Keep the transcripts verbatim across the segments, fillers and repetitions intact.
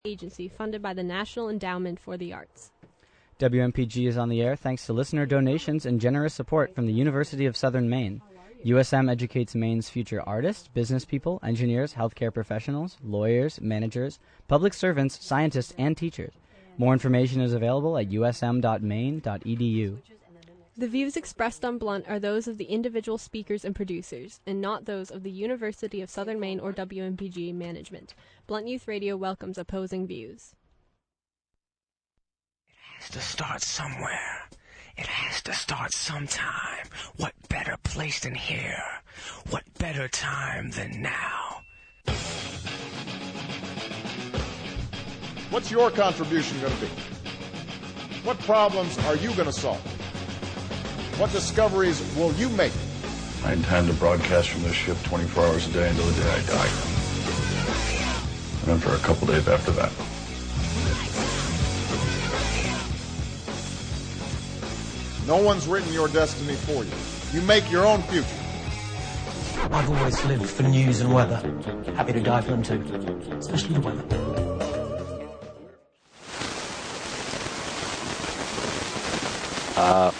agency funded by the National Endowment for the Arts. W M P G is on the air thanks to listener donations and generous support from the University of Southern Maine. U S M educates Maine's future artists, business people, engineers, healthcare professionals, lawyers, managers, public servants, scientists, and teachers. More information is available at u s m dot maine dot e d u. The views expressed on Blunt are those of the individual speakers and producers, and not those of the University of Southern Maine or W M P G management. Blunt Youth Radio welcomes opposing views. It has to start somewhere. It has to start sometime. What better place than here? What better time than now? What's your contribution going to be? What problems are you going to solve? What discoveries will you make? I intend to broadcast from this ship twenty-four hours a day until the day I die. And then for a couple days after that. No one's written your destiny for you. You make your own future. I've always lived for news and weather. Happy to dive into, especially the weather. Uh,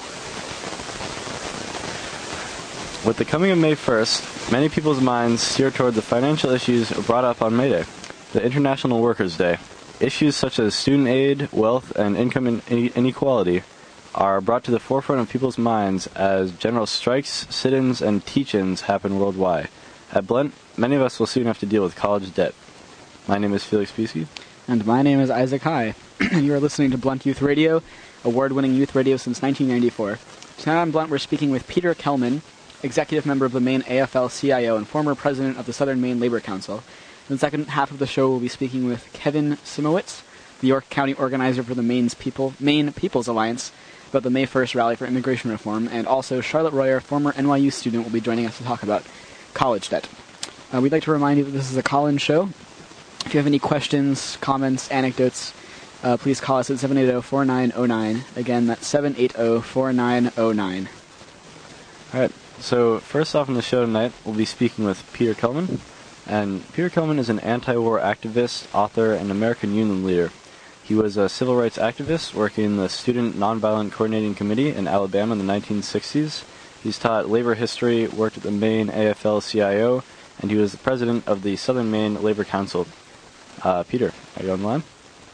with the coming of May first, many people's minds steer toward the financial issues brought up on May Day, the International Workers' Day. Issues such as student aid, wealth, and income inequality are brought to the forefront of people's minds as general strikes, sit-ins, and teach-ins happen worldwide. At Blunt, many of us will soon have to deal with college debt. My name is Felix Pesky. And my name is Isaac High. You are listening to Blunt Youth Radio, award-winning youth radio since nineteen ninety-four. Tonight on Blunt, we're speaking with Peter Kelman, executive member of the Maine A F L C I O and former president of the Southern Maine Labor Council. In the second half of the show, we'll be speaking with Kevin Simowitz, the York County organizer for the Maine's People, Maine People's Alliance, about the May first rally for immigration reform, and also Charlotte Royer, former N Y U student, will be joining us to talk about college debt. Uh, we'd like to remind you that this is a call-in show. If you have any questions, comments, anecdotes, uh, please call us at seven eight zero, four nine zero nine. Again, that's seven eight zero, four nine zero nine. All right, so first off in the show tonight, we'll be speaking with Peter Kelman. And Peter Kelman is an anti-war activist, author, and American Union leader. He was a civil rights activist working in the Student Nonviolent Coordinating Committee in Alabama in the nineteen sixties. He's taught labor history, worked at the Maine A F L C I O, and he was the president of the Southern Maine Labor Council. Uh, Peter, are you on the line?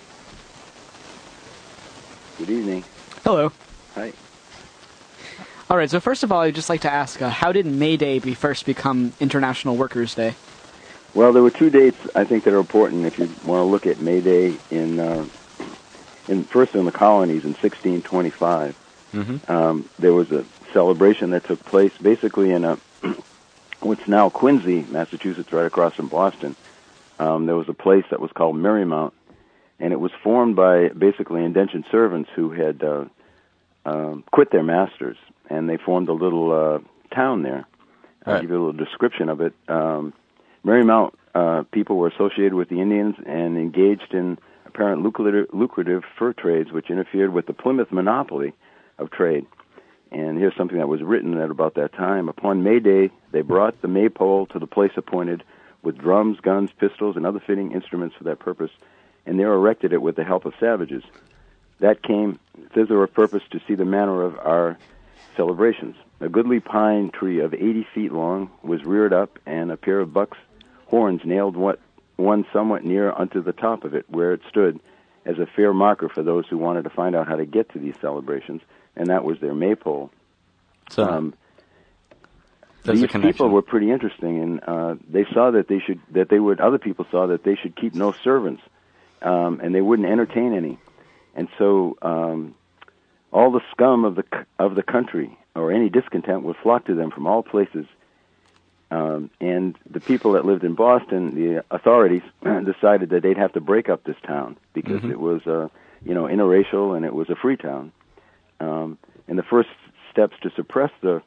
Good evening. Hello. Hi. All right, so first of all, I'd just like to ask, uh, how did May Day be first become International Workers' Day? Well, there were two dates I think that are important if you want to look at May Day in, uh, in first in the colonies in sixteen twenty-five. Mm-hmm. Um, there was a celebration that took place basically in a what's now Quincy, Massachusetts, right across from Boston. Um, there was a place that was called Marymount, and it was formed by basically indentured servants who had uh, uh, quit their masters, and they formed a little uh, town there. I'll right. give you a little description of it. Um, Marymount uh, people were associated with the Indians and engaged in apparent lucrative, lucrative fur trades, which interfered with the Plymouth monopoly of trade. And here's something that was written at about that time. Upon May Day, they brought the maypole to the place appointed with drums, guns, pistols, and other fitting instruments for that purpose, and there erected it with the help of savages. That came thither of purpose to see the manner of our celebrations. A goodly pine tree of eighty feet long was reared up, and a pair of buck's horns nailed what, one somewhat near unto the top of it, where it stood as a fair marker for those who wanted to find out how to get to these celebrations, and that was their maypole. So, um, there's these a connection. people were pretty interesting, and uh, they saw that they should, that they would, other people saw that they should keep no servants, um, and they wouldn't entertain any. And so um, all the scum of the of the country, or any discontent, would flock to them from all places. Um, and the people that lived in Boston, the authorities, decided that they'd have to break up this town because mm-hmm. it was, uh, you know, interracial and it was a free town. Um, and the first steps to suppress the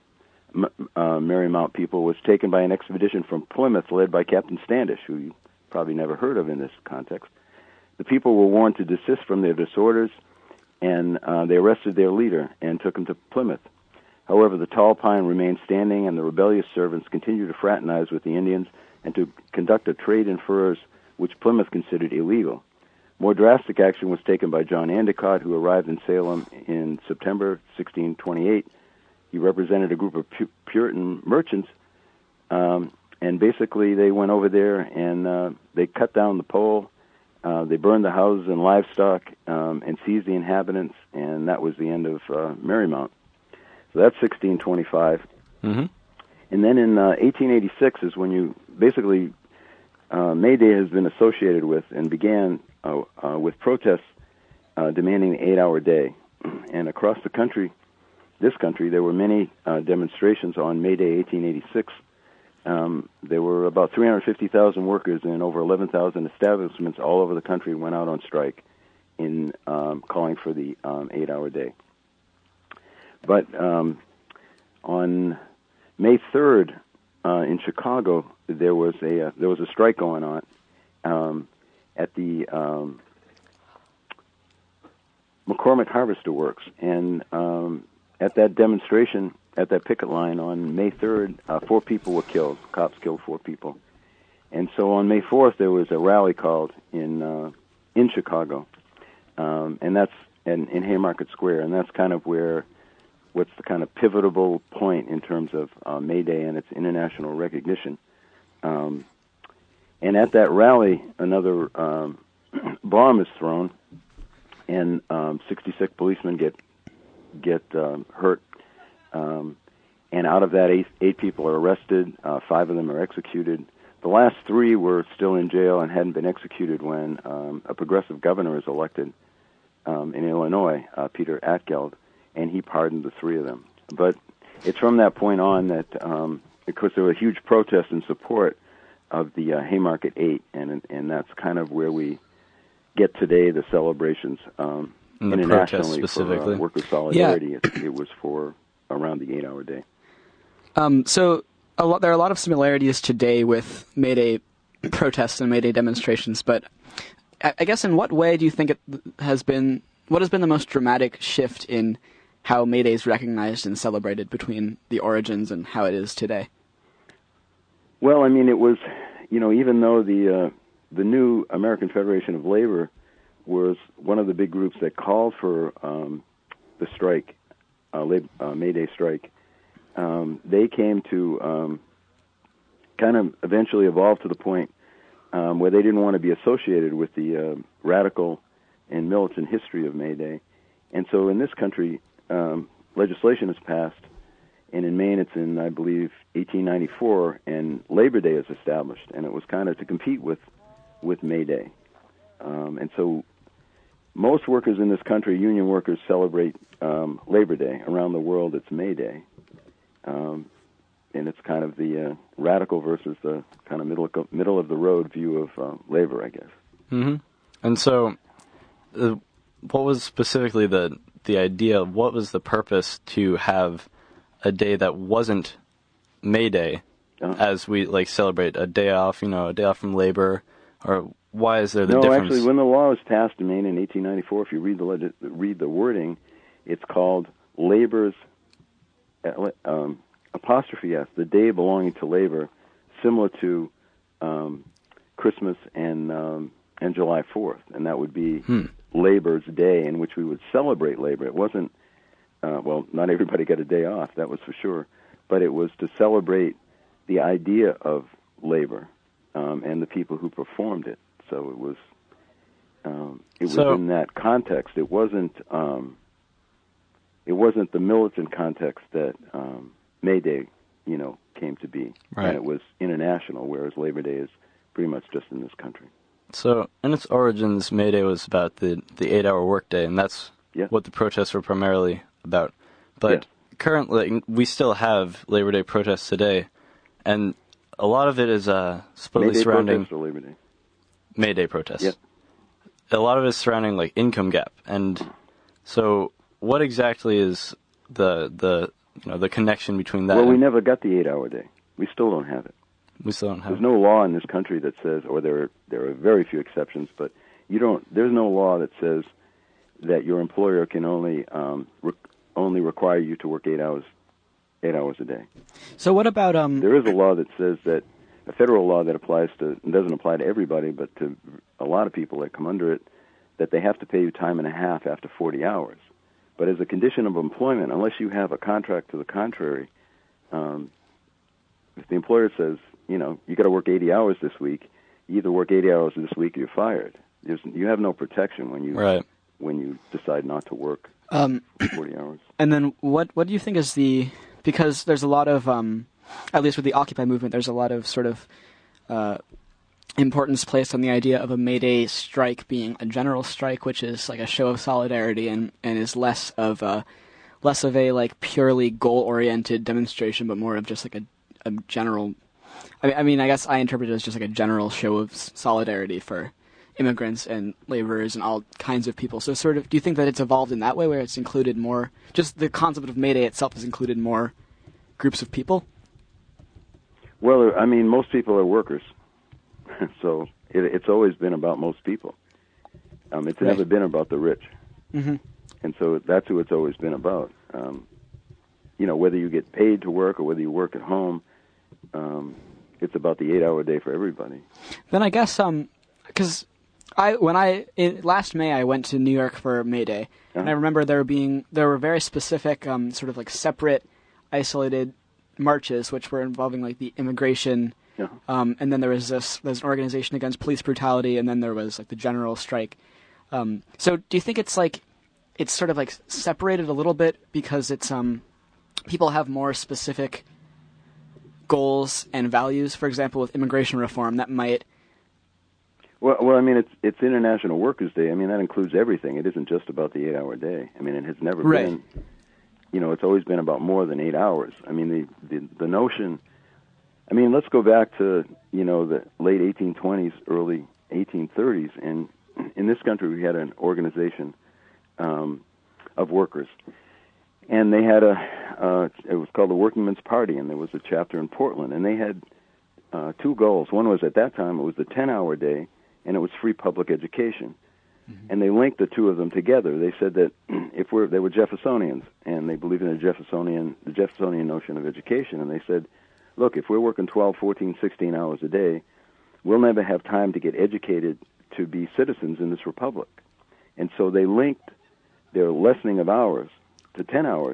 uh, Marymount people was taken by an expedition from Plymouth led by Captain Standish, who you probably never heard of in this context. The people were warned to desist from their disorders, and uh, they arrested their leader and took him to Plymouth. However, the tall pine remained standing, and the rebellious servants continued to fraternize with the Indians and to conduct a trade in furs which Plymouth considered illegal. more drastic action was taken by John Endicott, who arrived in Salem in September sixteen twenty-eight. He represented a group of Pu- Puritan merchants, um, and basically they went over there and uh, they cut down the pole, uh, they burned the houses and livestock, um, and seized the inhabitants, and that was the end of uh, Marymount. So that's sixteen twenty-five. Mm-hmm. And then in uh, eighteen eighty-six is when you basically, uh, May Day has been associated with and began uh, uh, with protests uh, demanding the eight-hour day. And across the country, this country, there were many uh, demonstrations on May Day eighteen eighty-six. Um, there were about three hundred fifty thousand workers in over eleven thousand establishments all over the country went out on strike in um, calling for the um, eight-hour day. But um, on May third uh, in Chicago, there was a uh, there was a strike going on um, at the um, McCormick Harvester Works, and um, at that demonstration, at that picket line on May third, uh, four people were killed. Cops killed four people, and so on May fourth there was a rally called in uh, in Chicago, um, and that's in, in Haymarket Square, and that's kind of where what's the kind of pivotal point in terms of uh, May Day and its international recognition. Um, and at that rally, another um, bomb is thrown, and um, sixty-six policemen get get um, hurt. Um, and out of that, eight, eight people are arrested. Uh, five of them are executed. The last three were still in jail and hadn't been executed when um, a progressive governor is elected um, in Illinois, uh, Peter Atgeld, and he pardoned the three of them. But it's from that point on that, um, because there were huge protests in support of the uh, Haymarket Eight, and and that's kind of where we get today the celebrations um, and the internationally specifically. for uh, worker solidarity. Yeah. It, it was for around the eight-hour day. Um, so a lot, there are a lot of similarities today with May Day protests and May Day demonstrations, but I, I guess in what way do you think it has been, what has been the most dramatic shift in how May Day is recognized and celebrated between the origins and how it is today? Well, I mean, it was, you know, even though the uh, the new American Federation of Labor was one of the big groups that called for um, the strike, uh, Lab- uh, May Day strike, um, they came to um, kind of eventually evolve to the point um, where they didn't want to be associated with the uh, radical and militant history of May Day. And so in this country, um, legislation is passed, and in Maine it's in, I believe, eighteen ninety-four, and Labor Day is established, and it was kind of to compete with, with May Day. Um, and so most workers in this country, union workers, celebrate um, Labor Day. Around the world, it's May Day. Um, and it's kind of the uh, radical versus the kind of middle middle of the road view of uh, labor, I guess. Mm-hmm. And so, uh, what was specifically the the idea? What was the purpose to have a day that wasn't May Day, uh-huh. as we like celebrate a day off? You know, a day off from labor, or why is there the no, difference? No, actually, when the law was passed in Maine in eighteen ninety-four, if you read the legis- read the wording, it's called labor's um, apostrophe s, the day belonging to labor, similar to um, Christmas and um, and July fourth, and that would be hmm. Labor's Day, in which we would celebrate labor. It wasn't, uh, well, not everybody got a day off, that was for sure, but it was to celebrate the idea of labor um, and the people who performed it. So it was, um, it was so, in that context. It wasn't, um, it wasn't the militant context that um, May Day, you know, came to be, right. and it was international, whereas Labor Day is pretty much just in this country. So, in its origins, May Day was about the, the eight-hour workday, and that's yeah. what the protests were primarily about. But yeah. currently, we still have Labor Day protests today, and a lot of it is uh, supposedly May Day surrounding protests or Labor Day? May Day protests. Yeah. A lot of it is surrounding like income gap, and so what exactly is the the you know the connection between that? Well, we and never got the eight-hour day. We still don't have it. We still don't have. There's no law in this country that says, or there are, there are very few exceptions, but you don't. There's no law that says that your employer can only um, re- only require you to work eight hours, eight hours a day. So what about um? There is a law that says that a federal law that applies to, and doesn't apply to everybody, but to a lot of people that come under it, that they have to pay you time and a half after forty hours. But as a condition of employment, unless you have a contract to the contrary, um, if the employer says, you know, you got to work eighty hours this week, you either work eighty hours this week or you're fired. There's, you have no protection when you right. when you decide not to work um, forty hours. And then what what do you think is the, because there's a lot of, um, at least with the Occupy movement, there's a lot of sort of uh, importance placed on the idea of a May Day strike being a general strike, which is like a show of solidarity and, and is less of a less of a like purely goal-oriented demonstration, but more of just like a, a general. I mean, I mean, I guess I interpret it as just like a general show of solidarity for immigrants and laborers and all kinds of people. So, sort of, do you think that it's evolved in that way, where it's included more? Just the concept of May Day itself has included more groups of people. Well, I mean, most people are workers. So it, it's always been about most people. Um, it's right. never been about the rich. Mm-hmm. And so that's who it's always been about. Um, you know, whether you get paid to work or whether you work at home, um, it's about the eight-hour day for everybody. Then I guess, um, because I when I in, last May I went to New York for May Day, uh-huh. and I remember there being there were very specific, um, sort of like separate, isolated marches, which were involving like the immigration. Yeah. Um, and then there was this, there's an organization against police brutality, and then there was like the general strike. Um, so do you think it's like, it's sort of like separated a little bit because it's, um, people have more specific goals and values, for example, with immigration reform that might... Well, well, I mean, it's it's International Workers' Day. I mean, that includes everything. It isn't just about the eight-hour day. I mean, it has never right. been, you know, it's always been about more than eight hours. I mean, the the, the notion... I mean, let's go back to, you know, the late eighteen twenties, early eighteen thirties, and in this country we had an organization um, of workers, and they had a, uh, it was called the Working Men's Party, and there was a chapter in Portland, and they had uh, two goals. One was, at that time, it was the ten-hour day, and it was free public education. Mm-hmm. And they linked the two of them together. They said that if we're, they were Jeffersonians, and they believed in the Jeffersonian, the Jeffersonian notion of education, and they said, look, if we're working twelve, fourteen, sixteen hours a day, we'll never have time to get educated to be citizens in this republic. And so they linked their lessening of hours to ten hours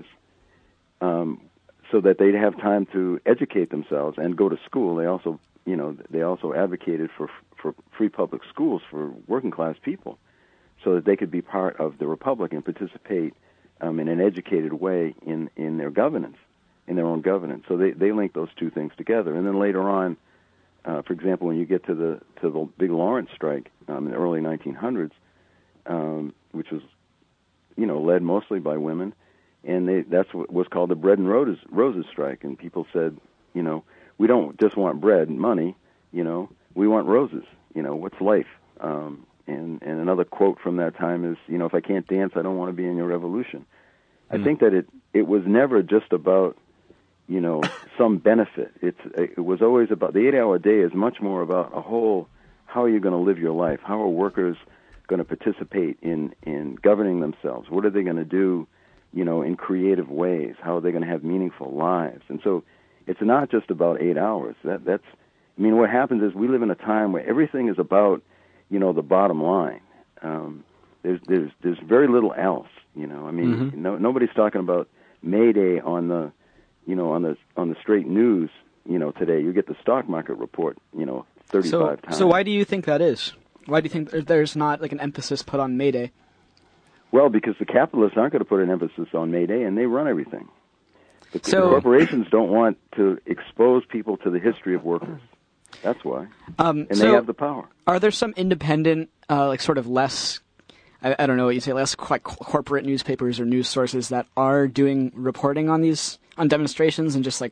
um, so that they'd have time to educate themselves and go to school. They also, you know, they also advocated for for free public schools for working class people so that they could be part of the republic and participate um, in an educated way in, in their governance. in their own governance. So they, they link those two things together. And then later on, uh, for example, when you get to the to the big Lawrence strike um, in the early nineteen hundreds, um, which was, you know, led mostly by women, and they, that's what was called the Bread and Roses, Roses strike. And people said, you know, we don't just want bread and money, you know, we want roses. You know, what's life? Um, and, and another quote from that time is, you know, if I can't dance, I don't want to be in your revolution. Mm. I think that it, it was never just about, you know, some benefit. It's it was always about, the eight-hour day is much more about a whole, how are you going to live your life? How are workers going to participate in, in governing themselves? What are they going to do, you know, in creative ways? How are they going to have meaningful lives? And so it's not just about eight hours. That that's, I mean, what happens is we live in a time where everything is about, you know, the bottom line. Um, there's there's there's very little else, you know. I mean, mm-hmm. no, nobody's talking about May Day on the, you know, on the on the straight news, you know, today. You get the stock market report, you know, thirty-five so, times. So why do you think that is? Why do you think there's not like an emphasis put on May Day? Well, because the capitalists aren't going to put an emphasis on May Day, and they run everything. The, so, the corporations don't want to expose people to the history of workers. That's why. Um, and so they have the power. Are there some independent, uh, like sort of less, I, I don't know what you say, less quite corporate newspapers or news sources that are doing reporting on these, on demonstrations and just like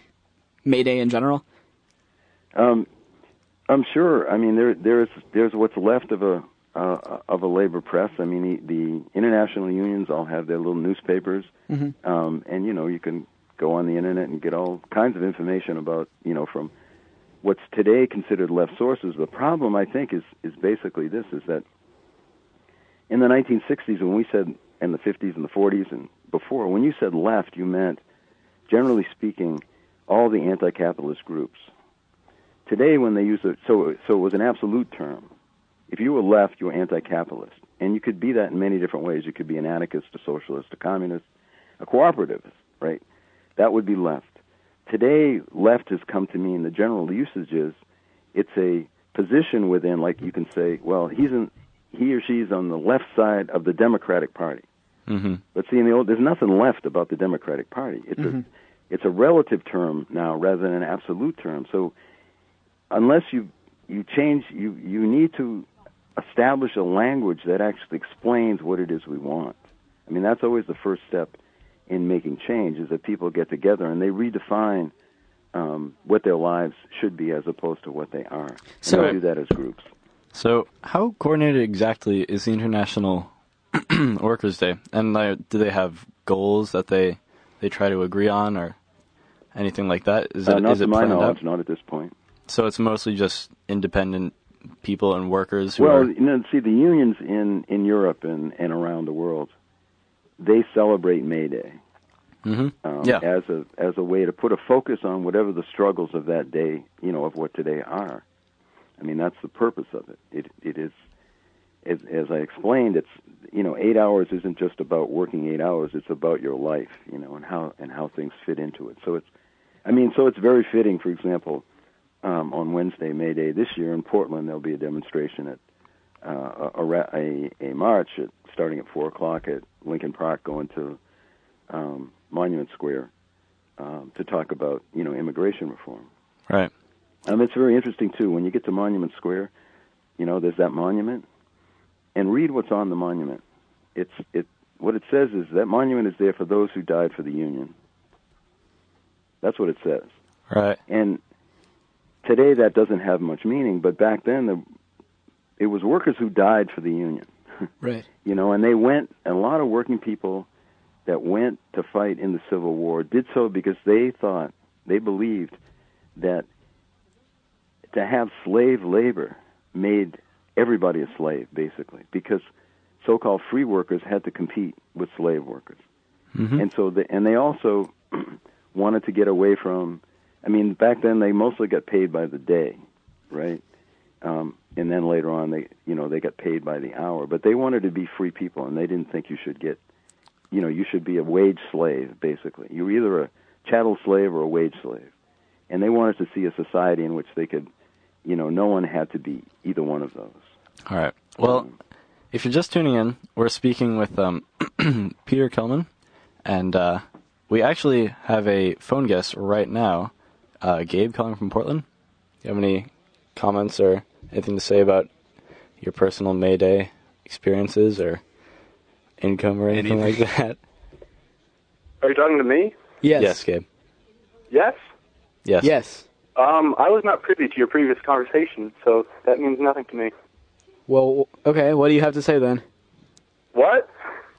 May Day in general? Um, I'm sure. I mean, there, there's there's what's left of a uh, of a labor press. I mean, the, the international unions all have their little newspapers, mm-hmm. um, and you know, you can go on the internet and get all kinds of information about, you know, from what's today considered left sources. The problem, I think, is is basically this: is that in the nineteen sixties, when we said, in the fifties and the forties and before, when you said left, you meant, generally speaking, all the anti-capitalist groups. Today, when they use it, so so it was an absolute term. If you were left, you were anti-capitalist. And you could be that in many different ways. You could be an anarchist, a socialist, a communist, a cooperativist, right? That would be left. Today, left has come to mean, the general usage is, it's a position within, like you can say, well, he's in, he or she's on the left side of the Democratic Party. Mm-hmm. But see, in the old, there's nothing left about the Democratic Party. It's mm-hmm. a, it's a relative term now rather than an absolute term. So, unless you you change, you you need to establish a language that actually explains what it is we want. I mean, that's always the first step in making change, is that people get together and they redefine um, what their lives should be as opposed to what they are. So and they do that as groups. So, how coordinated exactly is the International Workers' Day? And uh, do they have goals that they they try to agree on, or anything like that? Is uh, it not is to it my planned knowledge, out? not at this point. So it's mostly just independent people and workers who well, are... you know, see, the unions in, in Europe and, and around the world, they celebrate May Day mm-hmm. um, yeah. as a as a way to put a focus on whatever the struggles of that day, you know, of what today are. I mean, that's the purpose of it. It it is, as, as I explained, it's, you know, eight hours isn't just about working eight hours. It's about your life, you know, and how and how things fit into it. So it's, I mean, so it's very fitting. For example, um, on Wednesday, May Day this year in Portland, there'll be a demonstration at uh, a, a a march at, starting at four o'clock at Lincoln Park, going to um, Monument Square um, to talk about, you know, immigration reform. Right. Um, it's very interesting too. When you get to Monument Square, you know, there's that monument, and read what's on the monument. It's it. What it says is that monument is there for those who died for the Union. That's what it says. Right. And today that doesn't have much meaning, but back then the, it was workers who died for the Union. Right. You know, and they went, a lot of working people that went to fight in the Civil War did so because they thought, they believed that to have slave labor made everybody a slave, basically, because so-called free workers had to compete with slave workers. Mm-hmm. And so, the, and they also wanted to get away from, I mean, back then they mostly got paid by the day, right? Um, and then later on, they, you know, they got paid by the hour. But they wanted to be free people, and they didn't think you should get, you know, you should be a wage slave, basically. You were either a chattel slave or a wage slave. And they wanted to see a society in which they could, you know, no one had to be either one of those. All right. Well, um, if you're just tuning in, we're speaking with um, Peter Kelman, and uh, we actually have a phone guest right now, uh, Gabe calling from Portland. Do you have any comments or anything to say about your personal May Day experiences or income or anything, anything. like that? Are you talking to me? Yes. Yes, Gabe. Yes? Yes. Yes. Um, I was not privy to your previous conversation, so that means nothing to me. Well, okay, what do you have to say then? What?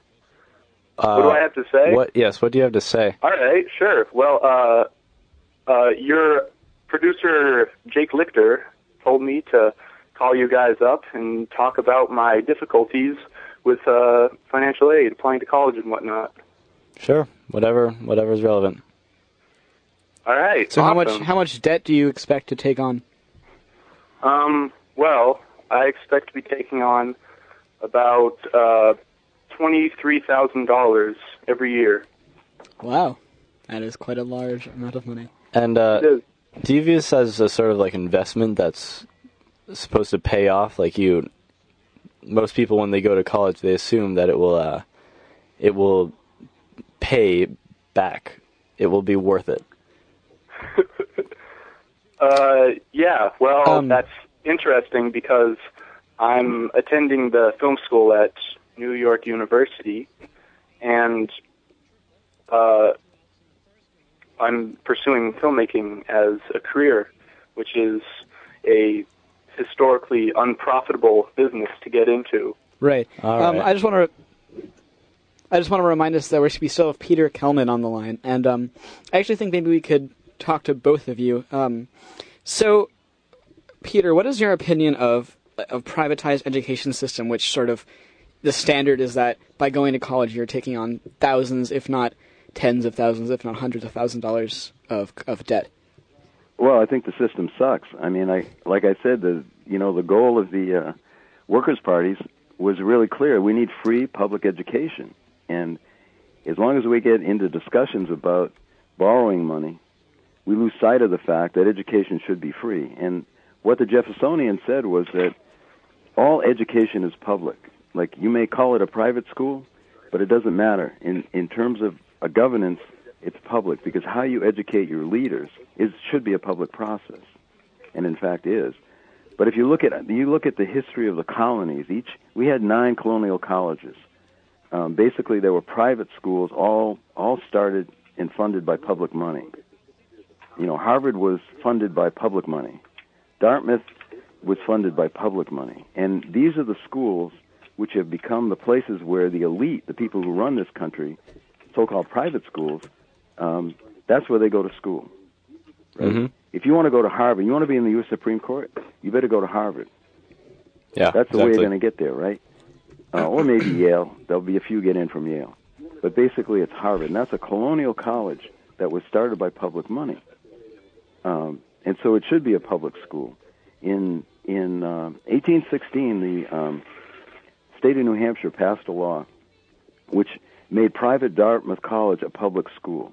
Uh, what do I have to say? What? Yes, what do you have to say? All right, sure. Well, uh, uh, your producer, Jake Lichter, told me to call you guys up and talk about my difficulties with uh, financial aid, applying to college and whatnot. Sure, whatever, whatever is relevant. All right. So awesome. how much how much debt do you expect to take on? Um. Well, I expect to be taking on about uh, twenty-three thousand dollars every year. Wow, that is quite a large amount of money. And uh, do you view this as a sort of like investment that's supposed to pay off? Like you, most people when they go to college, they assume that it will, uh, it will pay back. It will be worth it. uh, yeah. Well, um, that's interesting because I'm attending the film school at New York University, and uh, I'm pursuing filmmaking as a career, which is a historically unprofitable business to get into. Right. All um, right. I just want to. I just want to remind us that we still have Peter Kelman on the line, and um, I actually think maybe we could talk to both of you. Um, so, Peter, what is your opinion of a privatized education system, which sort of the standard is that by going to college you're taking on thousands, if not tens of thousands, if not hundreds of thousands of dollars of of debt? Well, I think the system sucks. I mean, I like I said, the you know the goal of the uh, workers' parties was really clear. We need free public education. And as long as we get into discussions about borrowing money, we lose sight of the fact that education should be free. And what the Jeffersonians said was that all education is public. Like, you may call it a private school, but it doesn't matter. In in terms of a governance, it's public, because how you educate your leaders is should be a public process, and in fact is. But if you look at you look at the history of the colonies, each we had nine colonial colleges. Um, basically, they were private schools, all all started and funded by public money. You know, Harvard was funded by public money. Dartmouth was funded by public money. And these are the schools which have become the places where the elite, the people who run this country, so-called private schools, um, that's where they go to school. Right? Mm-hmm. If you want to go to Harvard, you want to be in the U S Supreme Court, you better go to Harvard. Yeah, That's the exactly. way you're going to get there, right? Uh, or maybe Yale. There'll be a few get in from Yale. But basically it's Harvard. And that's a colonial college that was started by public money. Um, and so it should be a public school. In in uh, eighteen sixteen, the um, state of New Hampshire passed a law which made private Dartmouth College a public school.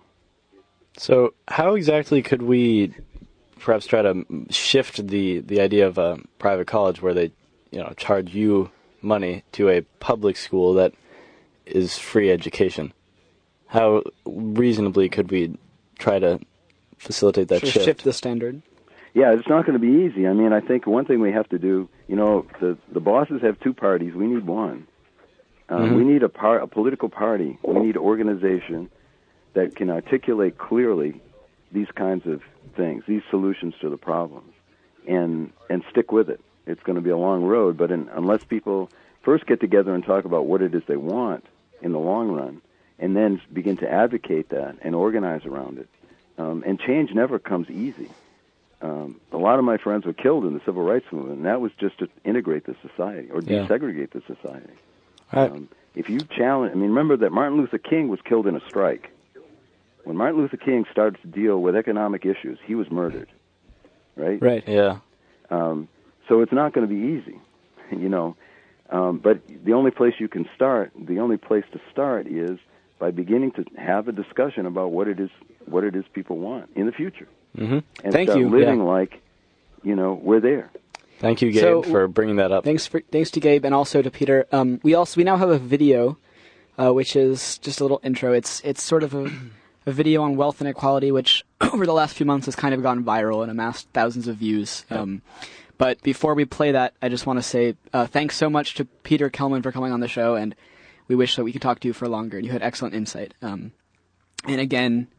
So how exactly could we perhaps try to shift the, the idea of a private college where they, you know, charge you money to a public school that is free education? How reasonably could we try to facilitate that Sort of shift? shift the standard. Yeah, it's not going to be easy. I mean, I think one thing we have to do, you know, the the bosses have two parties. We need one. Um, Mm-hmm. We need a, par- a political party. We need organization that can articulate clearly these kinds of things, these solutions to the problems, and and stick with it. It's going to be a long road, but in, unless people first get together and talk about what it is they want in the long run, and then begin to advocate that and organize around it, um, and change never comes easy. Um, a lot of my friends were killed in the civil rights movement, and that was just to integrate the society or Yeah. desegregate the society. Right. Um, if you challenge, I mean, remember that Martin Luther King was killed in a strike. When Martin Luther King started to deal with economic issues, he was murdered, right? Right. Yeah. Um, so it's not going to be easy, you know. Um, but the only place you can start, the only place to start is by beginning to have a discussion about what it is, what it is people want in the future. Mm-hmm. And Thank start you. living Yeah. like, you know, we're there. Thank you, Gabe, So- for bringing that up. Thanks for thanks to Gabe and also to Peter. Um, we also we now have a video, uh, which is just a little intro. It's it's sort of a, a video on wealth inequality, which over the last few months has kind of gone viral and amassed thousands of views. Um, but before we play that, I just want to say uh, thanks so much to Peter Kelman for coming on the show, and we wish that we could talk to you for longer. You had excellent insight. Um, and again,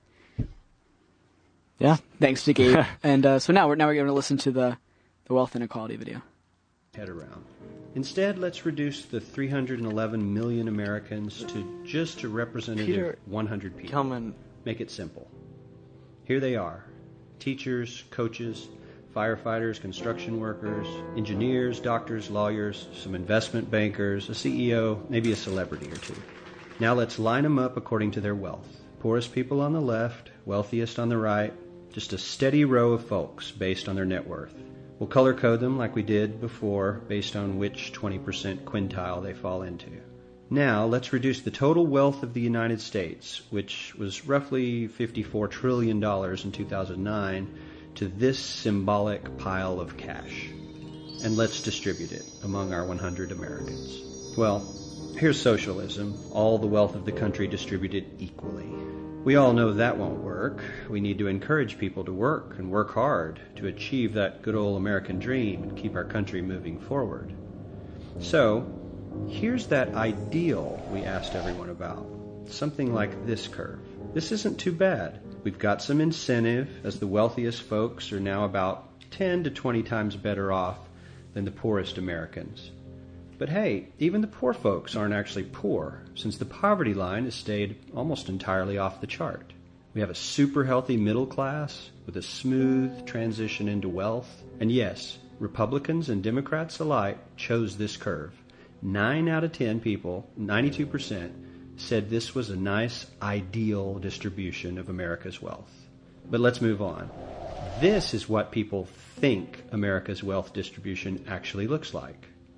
Yeah. thanks to Gabe. and uh, so now we're now we're going to listen to the the wealth inequality video. Head around. Instead, let's reduce the three hundred eleven million Americans to just a representative Peter one hundred people. Kelman. Make it simple. Here they are. Teachers, coaches, firefighters, construction workers, engineers, doctors, lawyers, some investment bankers, a C E O, maybe a celebrity or two. Now let's line them up according to their wealth. Poorest people on the left, wealthiest on the right, just a steady row of folks based on their net worth. We'll color code them like we did before based on which twenty percent quintile they fall into. Now let's reduce the total wealth of the United States, which was roughly fifty-four trillion dollars in two thousand nine, to this symbolic pile of cash. And let's distribute it among our one hundred Americans. Well, here's socialism, all the wealth of the country distributed equally. We all know that won't work. We need to encourage people to work and work hard to achieve that good old American dream and keep our country moving forward. So, here's that ideal we asked everyone about. Something like this curve. This isn't too bad. We've got some incentive, as the wealthiest folks are now about ten to twenty times better off than the poorest Americans. But hey, even the poor folks aren't actually poor, since the poverty line has stayed almost entirely off the chart. We have a super healthy middle class with a smooth transition into wealth. And yes, Republicans and Democrats alike chose this curve. Nine out of ten people, ninety-two percent, said this was a nice, ideal distribution of America's wealth. But let's move on. This is what people think America's wealth distribution actually looks like.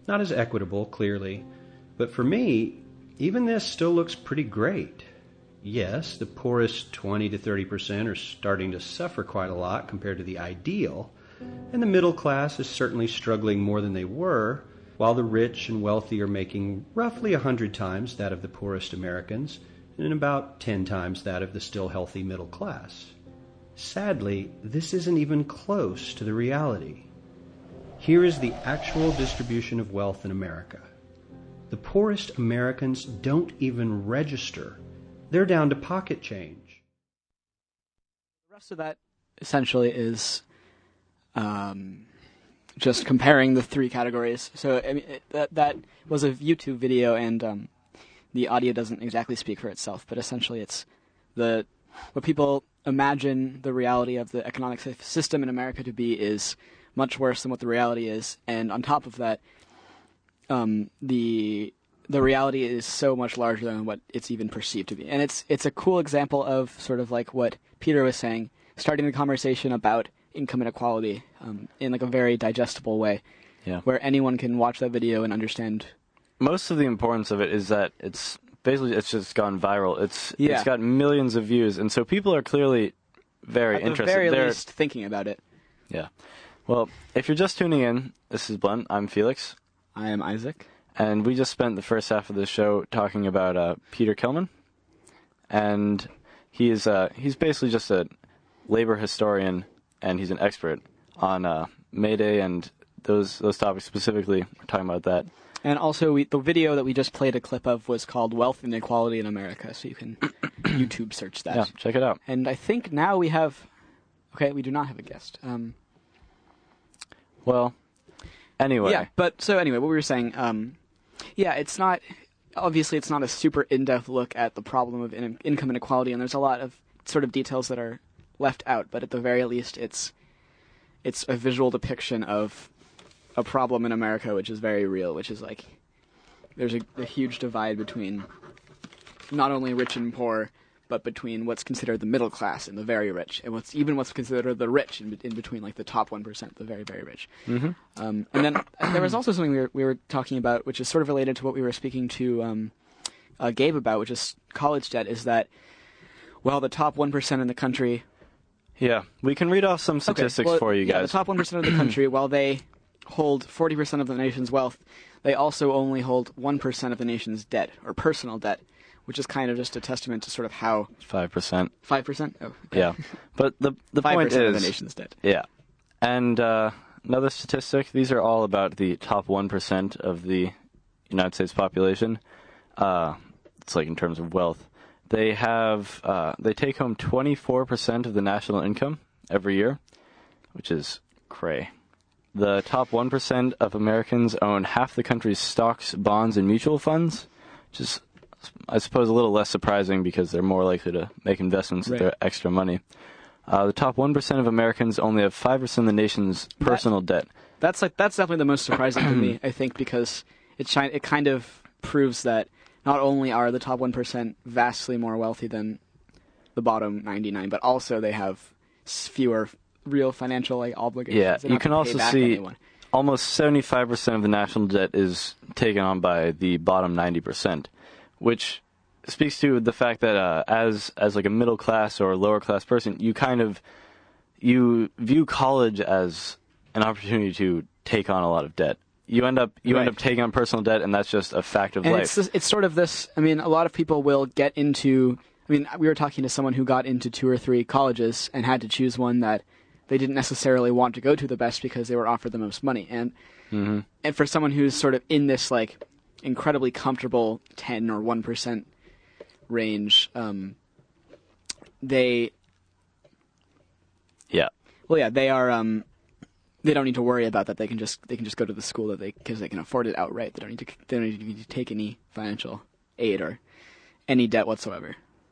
Not as equitable, clearly. But for me, even this still looks pretty great. Yes, the poorest twenty to thirty percent are starting to suffer quite a lot compared to the ideal, and the middle class is certainly struggling more than they were, while the rich and wealthy are making roughly one hundred times that of the poorest Americans, and about ten times that of the still healthy middle class. Sadly, this isn't even close to the reality. Here is the actual distribution of wealth in America. The poorest Americans don't even register. They're down to pocket change. The rest of that essentially is um, just comparing the three categories. So I mean, it, that that was a YouTube video, and um, the audio doesn't exactly speak for itself. But essentially, it's the what people imagine the reality of the economic system in America to be is much worse than what the reality is, and on top of that, um, the the reality is so much larger than what it's even perceived to be. And it's it's a cool example of sort of like what Peter was saying, starting the conversation about income inequality um, in like a very digestible way, yeah, where anyone can watch that video and understand. Most of the importance of it is that it's basically it's just gone viral. It's yeah. It's got millions of views, and so people are clearly very At interested. At the very They're, least, thinking about it. Yeah. Well, if you're just tuning in, this is Blunt. I'm Felix. I am Isaac. And we just spent the first half of the show talking about uh, Peter Kelman, and he is uh, he's basically just a labor historian, and he's an expert on uh, May Day and those those topics specifically. We're talking about that. And also, we, the video that we just played a clip of was called Wealth Inequality in America, so you can YouTube search that. Yeah, check it out. And I think now we have... Okay, we do not have a guest. Um, well, anyway. Yeah, but so anyway, what we were saying... Um, Yeah, it's not, obviously it's not a super in-depth look at the problem of in- income inequality, and there's a lot of sort of details that are left out, but at the very least it's it's a visual depiction of a problem in America which is very real, which is like, there's a, a huge divide between not only rich and poor, but between what's considered the middle class and the very rich, and what's even what's considered the rich in, in between, like the top one percent, the very, very rich. Mm-hmm. Um, and then uh, there was also something we were, we were talking about, which is sort of related to what we were speaking to um, uh, Gabe about, which is college debt, is that, well, the top one percent in the country... Yeah, we can read off some statistics okay, well, for you guys. Yeah, the top one percent of the country, while they hold forty percent of the nation's wealth, they also only hold one percent of the nation's debt, or personal debt, which is kind of just a testament to sort of how... five percent. five percent? Oh. Okay. Yeah. But the, the point is... five percent of the nation's debt. Yeah. And uh, another statistic, these are all about the top one percent of the United States population. Uh, it's like in terms of wealth. They have... Uh, they take home twenty-four percent of the national income every year, which is cray. The top one percent of Americans own half the country's stocks, bonds, and mutual funds, which is... I suppose a little less surprising because they're more likely to make investments with right. their extra money. Uh, the top one percent of Americans only have five percent of the nation's personal that, debt. That's like that's definitely the most surprising to me, I think, because it shi- it kind of proves that not only are the top one percent vastly more wealthy than the bottom ninety-nine, but also they have fewer real financial like obligations. Yeah, they don't you can have to pay also back see anyone. almost seventy-five percent of the national debt is taken on by the bottom ninety percent. Which speaks to the fact that uh, as as like a middle class or lower class person, you kind of you view college as an opportunity to take on a lot of debt. You end up you right. end up taking on personal debt, and that's just a fact of and life. It's this, it's sort of this. I mean, a lot of people will get into. I mean, we were talking to someone who got into two or three colleges and had to choose one that they didn't necessarily want to go to the best because they were offered the most money, and mm-hmm. and for someone who's sort of in this like incredibly comfortable ten or one percent range, um, they, yeah, well, yeah, they are. Um, they don't need to worry about that. They can just they can just go to the school that they because they can afford it outright. They don't need to they don't need to take any financial aid or any debt whatsoever.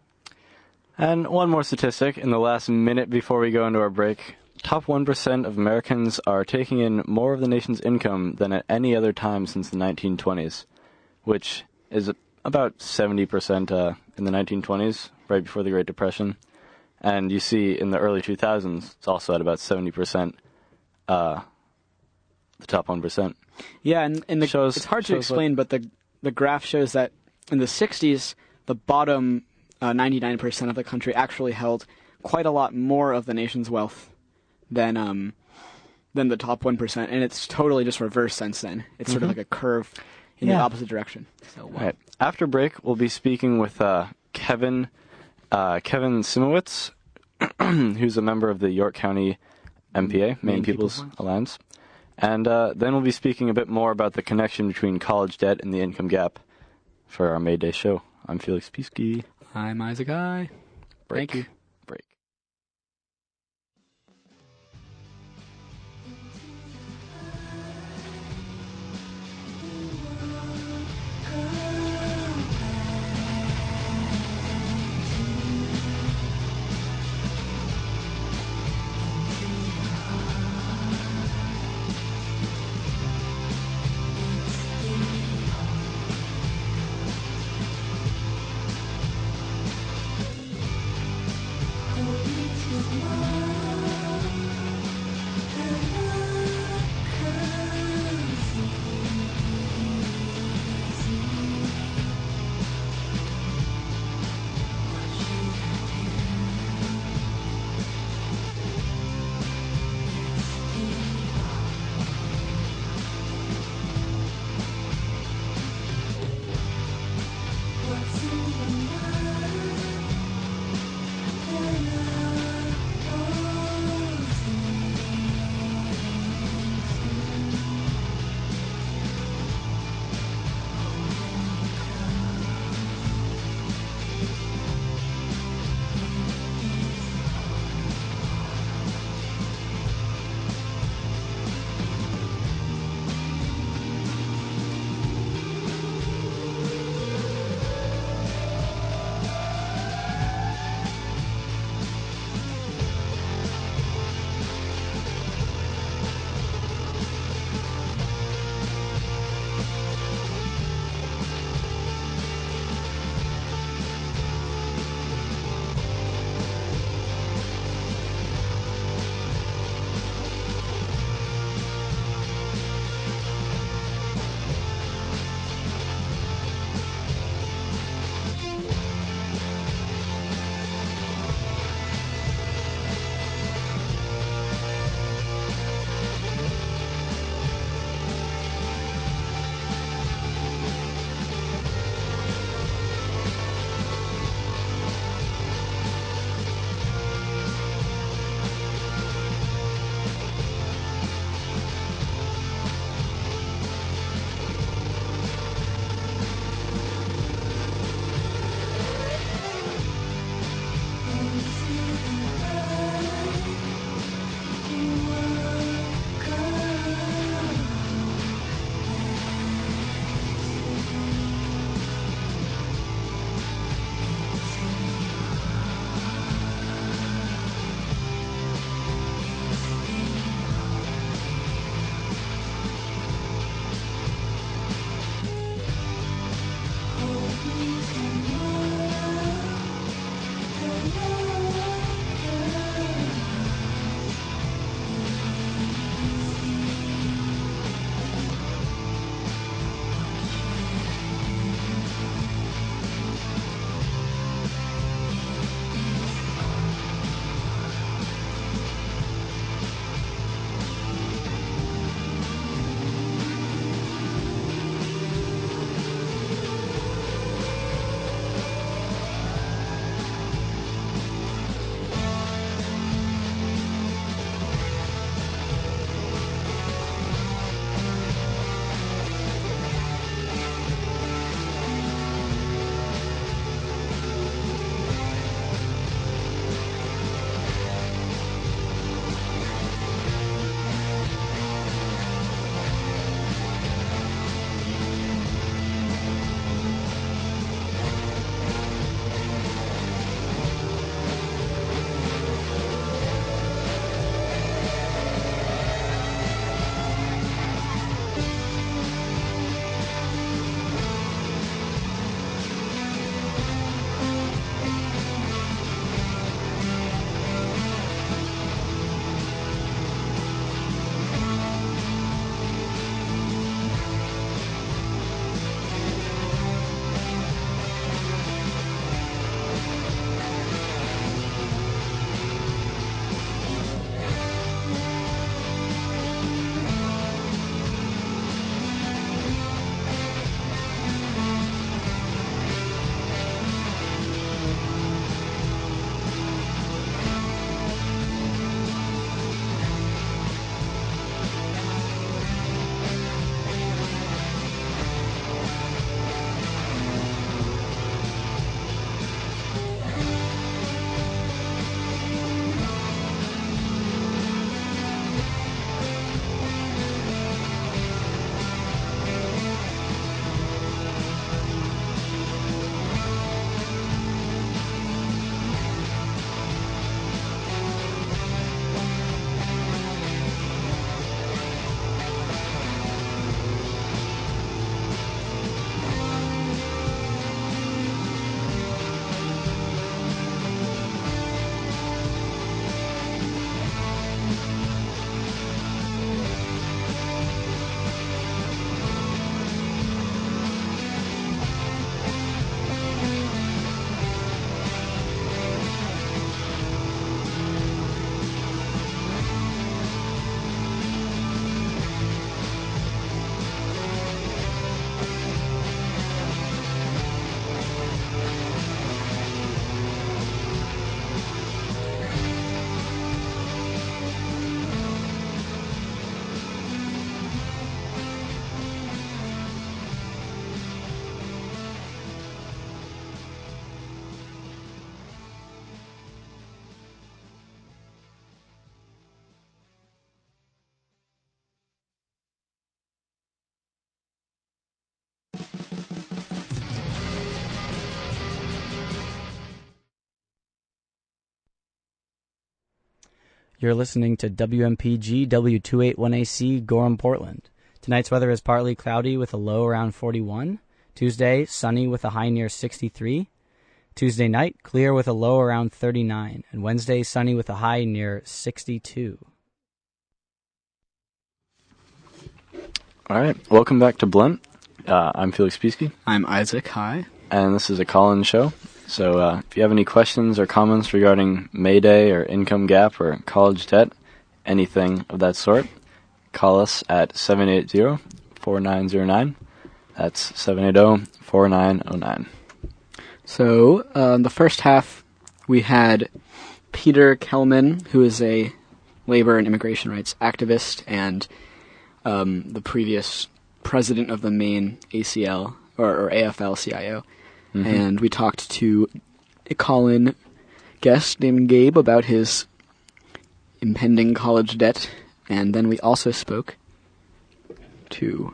And one more statistic in the last minute before we go into our break. Top one percent of Americans are taking in more of the nation's income than at any other time since the nineteen twenties, which is about seventy percent uh, in the nineteen twenties, right before the Great Depression. And you see in the early two thousands, it's also at about seventy percent, uh, the top one percent. Yeah, and, and the, shows, it's hard to shows explain, what, but the the graph shows that in the sixties, the bottom uh, ninety-nine percent of the country actually held quite a lot more of the nation's wealth than um, than the top one percent, and it's totally just reversed since then. It's mm-hmm. sort of like a curve in yeah. the opposite direction. So, wow. Right. After break, we'll be speaking with uh, Kevin uh, Kevin Simowitz, who's a member of the York County M P A, Maine, Maine People's, People's Alliance. And uh, then we'll be speaking a bit more about the connection between college debt and the income gap for our May Day show. I'm Felix Piesky. I'm Isaac I. Break. Thank you. Break. You're listening to W M P G W two eighty-one A C, Gorham, Portland. Tonight's weather is partly cloudy with a low around forty-one. Tuesday, sunny with a high near sixty-three. Tuesday night, clear with a low around thirty-nine. And Wednesday, sunny with a high near sixty-two. All right, welcome back to Blunt. Uh, I'm Felix Piesky. I'm Isaac. Hi. And this is a call-in show. So uh, if you have any questions or comments regarding May Day or income gap or college debt, anything of that sort, call us at seven eight zero, four nine zero nine. That's seven eight zero, four nine zero nine. So, uh, in the first half, we had Peter Kelman, who is a labor and immigration rights activist and um, the previous president of the Maine A C L, or, or A F L C I O. Mm-hmm. And we talked to a call-in guest named Gabe about his impending college debt. And then we also spoke to...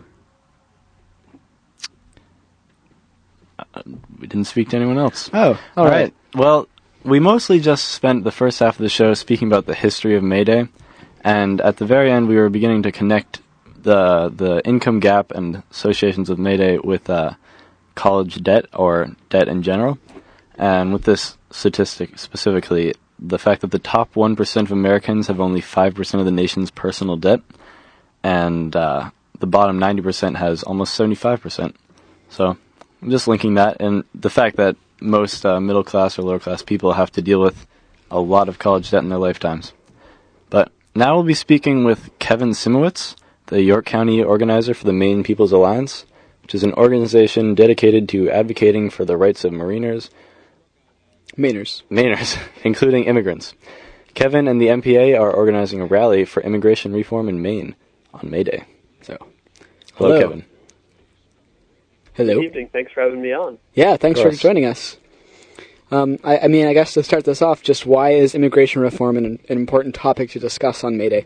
Uh, we didn't speak to anyone else. Oh, all right. right. Well, we mostly just spent the first half of the show speaking about the history of May Day, and at the very end we were beginning to connect the the income gap and associations of May Day with uh, college debt or debt in general. And with this statistic specifically, the fact that the top one percent of Americans have only five percent of the nation's personal debt, and uh, the bottom ninety percent has almost seventy-five percent. So I'm just linking that, and the fact that most uh, middle-class or lower-class people have to deal with a lot of college debt in their lifetimes. But now we'll be speaking with Kevin Simowitz, the York County organizer for the Maine People's Alliance, which is an organization dedicated to advocating for the rights of Mariners. Mainers. Mainers, including immigrants. Kevin and the M P A are organizing a rally for immigration reform in Maine on May Day. So, hello, hello. Kevin. Hello. Good evening. Thanks for having me on. Yeah, thanks for joining us. Um, I, I mean, I guess to start this off, just why is immigration reform an, an important topic to discuss on May Day?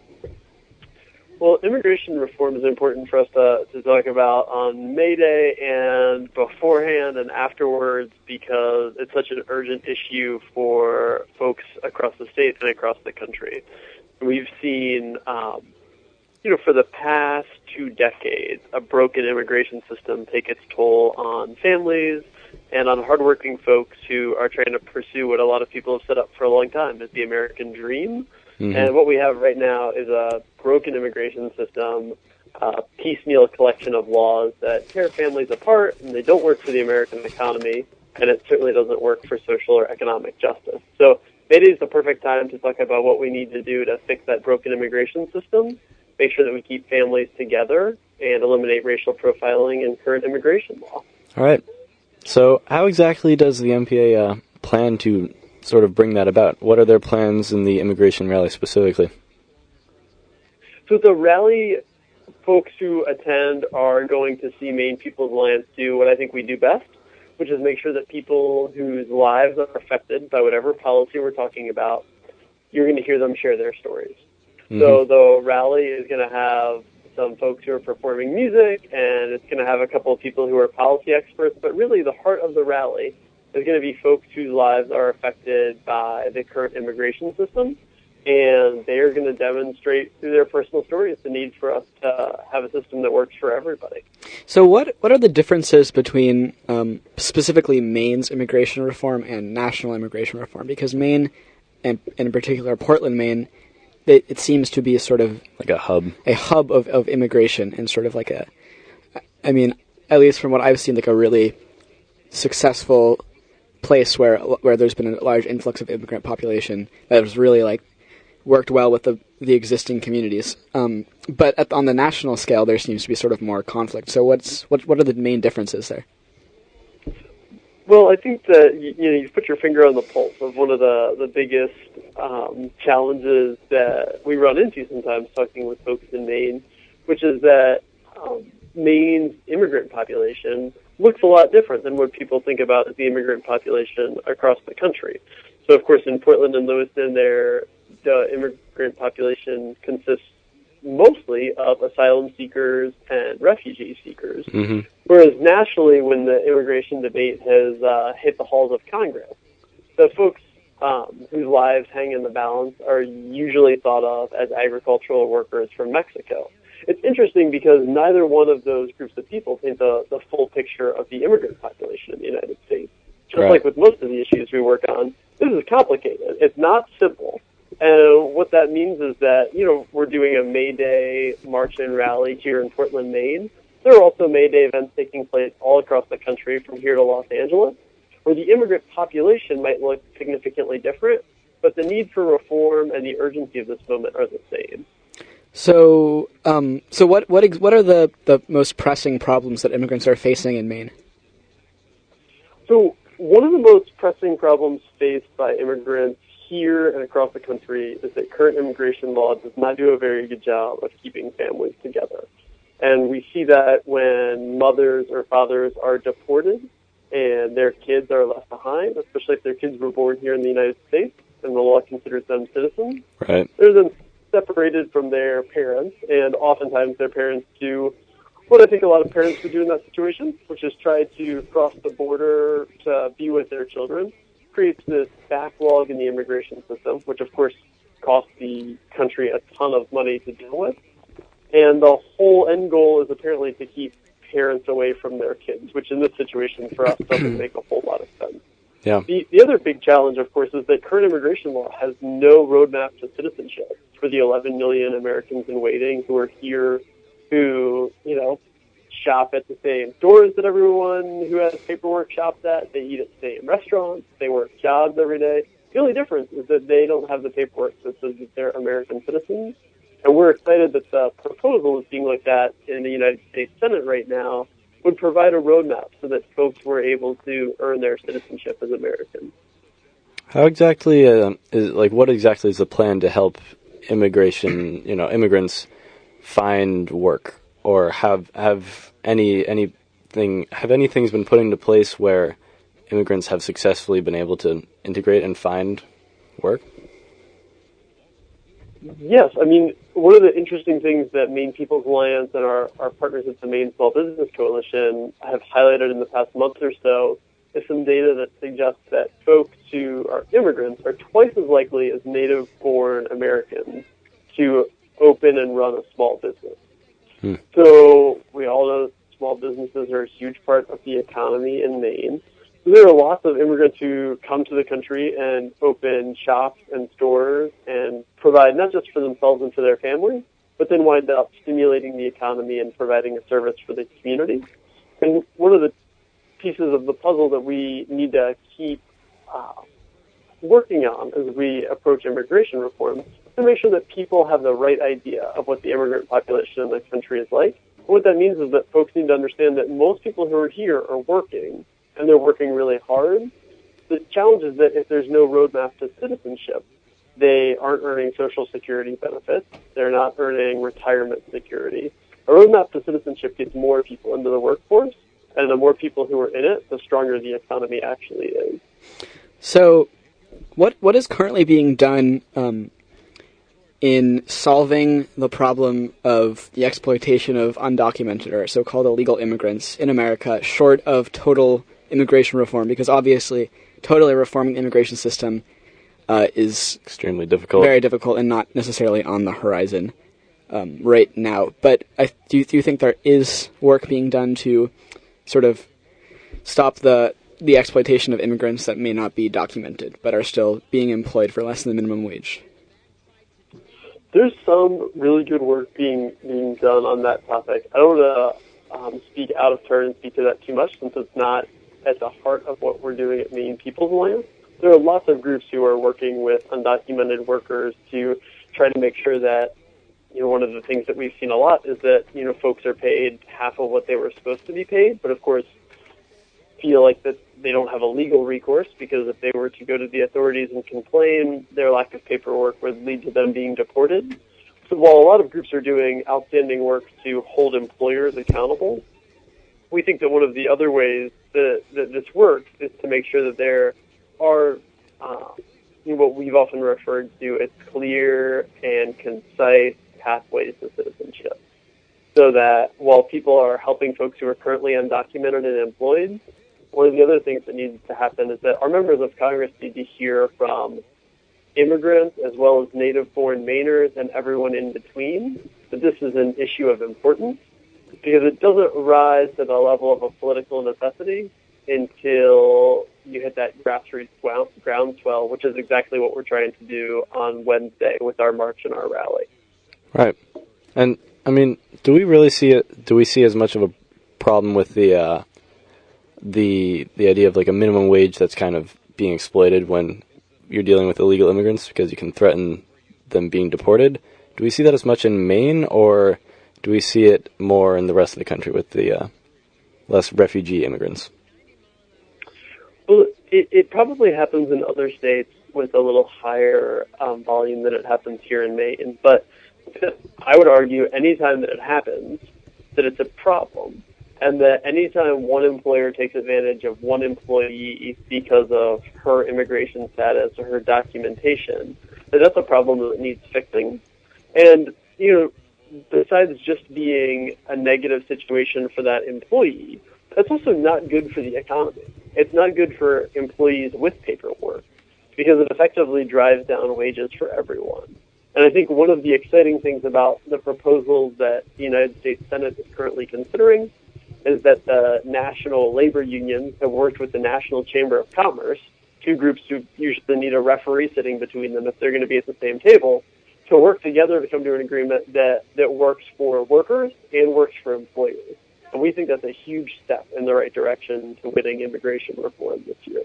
Well, immigration reform is important for us to, to talk about on May Day and beforehand and afterwards because it's such an urgent issue for folks across the state and across the country. We've seen, um, you know, for the past two decades, a broken immigration system take its toll on families and on hardworking folks who are trying to pursue what a lot of people have set up for a long time is the American dream. Mm-hmm. And what we have right now is a broken immigration system, a piecemeal collection of laws that tear families apart, and they don't work for the American economy, and it certainly doesn't work for social or economic justice. So May Day is the perfect time to talk about what we need to do to fix that broken immigration system, make sure that we keep families together, and eliminate racial profiling in current immigration law. All right. So how exactly does the M P A uh, plan to sort of bring that about? What are their plans in the immigration rally specifically? So the rally, folks who attend are going to see Maine People's Alliance do what I think we do best, which is make sure that people whose lives are affected by whatever policy we're talking about, you're going to hear them share their stories. Mm-hmm. So the rally is going to have some folks who are performing music, and it's going to have a couple of people who are policy experts, but really the heart of the rally is going to be folks whose lives are affected by the current immigration system, and they are going to demonstrate through their personal stories the need for us to have a system that works for everybody. So what what are the differences between um, specifically Maine's immigration reform and national immigration reform? Because Maine, and, and in particular Portland, Maine, it, it seems to be a sort of... Like a hub. A hub of, of immigration, and sort of like a... I mean, at least from what I've seen, like a really successful place where where there's been a large influx of immigrant population that has really like worked well with the the existing communities. Um, but at, on the national scale, there seems to be sort of more conflict. So what's what what are the main differences there? Well, I think that you, you know you put your finger on the pulse of one of the the biggest um, challenges that we run into sometimes talking with folks in Maine, which is that um, Maine's immigrant population looks a lot different than what people think about as the immigrant population across the country. So, of course, in Portland and Lewiston, there the immigrant population consists mostly of asylum seekers and refugee seekers. Mm-hmm. Whereas nationally, when the immigration debate has uh, hit the halls of Congress, the folks um, whose lives hang in the balance are usually thought of as agricultural workers from Mexico. It's interesting because neither one of those groups of people paint the, the full picture of the immigrant population in the United States. Just Right. like with most of the issues we work on, this is complicated. It's not simple. And what that means is that, you know, we're doing a May Day march and rally here in Portland, Maine. There are also May Day events taking place all across the country from here to Los Angeles, where the immigrant population might look significantly different, but the need for reform and the urgency of this moment are the same. So, um, so what what ex- what are the, the most pressing problems that immigrants are facing in Maine? So one of the most pressing problems faced by immigrants here and across the country is that current immigration law does not do a very good job of keeping families together. And we see that when mothers or fathers are deported and their kids are left behind, especially if their kids were born here in the United States and the law considers them citizens. Right. They're then separated from their parents, and oftentimes their parents do what I think a lot of parents would do in that situation, which is try to cross the border to be with their children. Creates this backlog in the immigration system, which of course costs the country a ton of money to deal with. And the whole end goal is apparently to keep parents away from their kids, which in this situation for us doesn't make a whole lot of sense. Yeah. The, the other big challenge, of course, is that current immigration law has no roadmap to citizenship for the eleven million Americans in waiting who are here, who, you know, shop at the same stores that everyone who has paperwork shops at. They eat at the same restaurants. They work jobs every day. The only difference is that they don't have the paperwork that says that they're American citizens. And we're excited that the proposal is being looked at in the United States Senate right now would provide a roadmap so that folks were able to earn their citizenship as Americans. How exactly, uh, is like, what exactly is the plan to help immigration, you know, immigrants find work, or have have any anything have any things been put into place where immigrants have successfully been able to integrate and find work? Yes, I mean, one of the interesting things that Maine People's Alliance and our, our partners at the Maine Small Business Coalition have highlighted in the past month or so is some data that suggests that folks who are immigrants are twice as likely as native-born Americans to open and run a small business. Hmm. So we all know that small businesses are a huge part of the economy in Maine. So there are lots of immigrants who come to the country and open shops and stores and provide not just for themselves and for their families, but then wind up stimulating the economy and providing a service for the community. And one of the pieces of the puzzle that we need to keep uh, working on as we approach immigration reform is to make sure that people have the right idea of what the immigrant population in the country is like. And what that means is that folks need to understand that most people who are here are working, and they're working really hard. The challenge is that if there's no roadmap to citizenship, they aren't earning Social Security benefits. They're not earning retirement security. A roadmap to citizenship gets more people into the workforce, and the more people who are in it, the stronger the economy actually is. So, what what is currently being done um, in solving the problem of the exploitation of undocumented or so-called illegal immigrants in America, short of total immigration reform? Because obviously, totally reforming the immigration system uh, is extremely difficult, very difficult, and not necessarily on the horizon um, right now. But I, do you, do you think there is work being done to sort of stop the the exploitation of immigrants that may not be documented but are still being employed for less than the minimum wage? There's some really good work being being done on that topic. I don't want to um, speak out of turn and speak to that too much, since it's not at the heart of what we're doing at Maine People's Alliance. There are lots of groups who are working with undocumented workers to try to make sure that, you know, one of the things that we've seen a lot is that, you know, folks are paid half of what they were supposed to be paid, but of course feel like that they don't have a legal recourse, because if they were to go to the authorities and complain, their lack of paperwork would lead to them being deported. So while a lot of groups are doing outstanding work to hold employers accountable, we think that one of the other ways that, that this works is to make sure that there are uh, you know, what we've often referred to as clear and concise pathways to citizenship. So that while people are helping folks who are currently undocumented and employed, one of the other things that needs to happen is that our members of Congress need to hear from immigrants as well as native-born Mainers and everyone in between that this is an issue of importance, because it doesn't rise to the level of a political necessity until you hit that grassroots groundswell, which is exactly what we're trying to do on Wednesday with our march and our rally. Right. And, I mean, do we really see it, do we see as much of a problem with the, uh, the, the idea of like a minimum wage that's kind of being exploited when you're dealing with illegal immigrants because you can threaten them being deported? Do we see that as much in Maine, or do we see it more in the rest of the country with the uh, less refugee immigrants? Well, it, it probably happens in other states with a little higher um, volume than it happens here in Maine. But I would argue anytime that it happens, that it's a problem. And that anytime one employer takes advantage of one employee because of her immigration status or her documentation, that that's a problem that needs fixing. And, you know, besides just being a negative situation for that employee, that's also not good for the economy. It's not good for employees with paperwork because it effectively drives down wages for everyone. And I think one of the exciting things about the proposals that the United States Senate is currently considering is that the national labor unions have worked with the National Chamber of Commerce, two groups who usually need a referee sitting between them if they're going to be at the same table, to work together to come to an agreement that, that works for workers and works for employers. And we think that's a huge step in the right direction to winning immigration reform this year.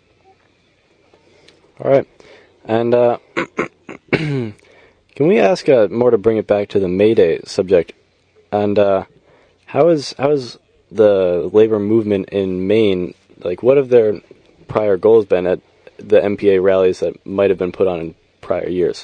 All right. And uh, can we ask uh, more to bring it back to the May Day subject? And uh, how is how is the labor movement in Maine, like what have their prior goals been at the M P A rallies that might have been put on in prior years?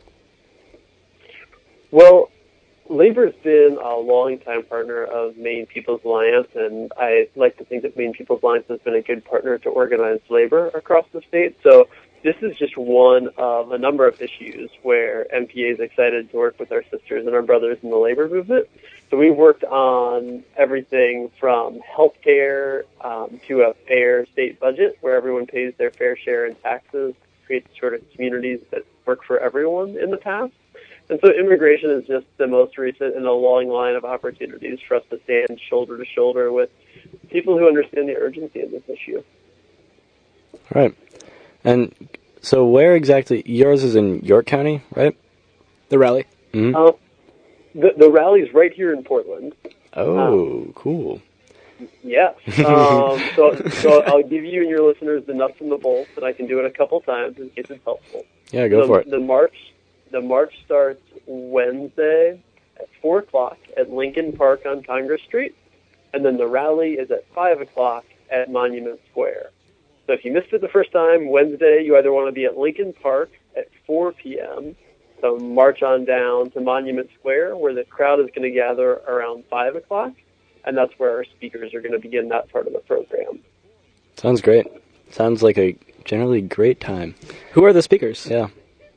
Well, Labor's been a long-time partner of Maine People's Alliance, and I like to think that Maine People's Alliance has been a good partner to organize labor across the state. So this is just one of a number of issues where M P A is excited to work with our sisters and our brothers in the labor movement. So we've worked on everything from healthcare um, to a fair state budget where everyone pays their fair share in taxes, creates sort of communities that work for everyone in the past. And so immigration is just the most recent in a long line of opportunities for us to stand shoulder to shoulder with people who understand the urgency of this issue. All right. And so where exactly, yours is in York County, right? The rally? Mm-hmm. Uh, the, the rally's right here in Portland. Oh, um, cool. Yes. Um, so, so I'll give you and your listeners the nuts and the bolts, and I can do it a couple times in case it's helpful. Yeah, go the, for it. The march, the march starts Wednesday at four o'clock at Lincoln Park on Congress Street, and then the rally is at five o'clock at Monument Square. So if you missed it the first time, Wednesday, you either want to be at Lincoln Park at four p.m., so march on down to Monument Square, where the crowd is going to gather around five o'clock, and that's where our speakers are going to begin that part of the program. Sounds great. Sounds like a generally great time. Who are the speakers? Yeah.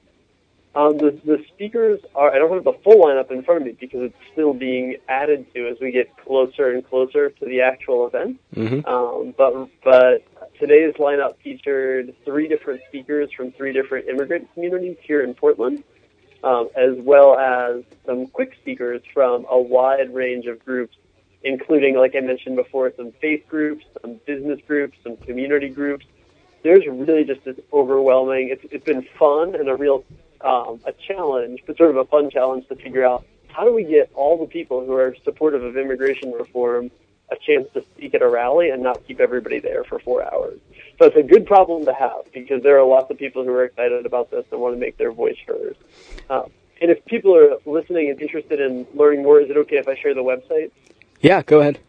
Um, the, the speakers are, I don't have the full lineup in front of me because it's still being added to as we get closer and closer to the actual event. Mm-hmm. Um, but, but today's lineup featured three different speakers from three different immigrant communities here in Portland, um, as well as some quick speakers from a wide range of groups, including, like I mentioned before, some faith groups, some business groups, some community groups. There's really just this overwhelming, it's, it's been fun and a real Um, a challenge, but sort of a fun challenge to figure out how do we get all the people who are supportive of immigration reform a chance to speak at a rally and not keep everybody there for four hours. So it's a good problem to have because there are lots of people who are excited about this and want to make their voice heard. Um, and if people are listening and interested in learning more, is it okay if I share the website? Yeah, go ahead.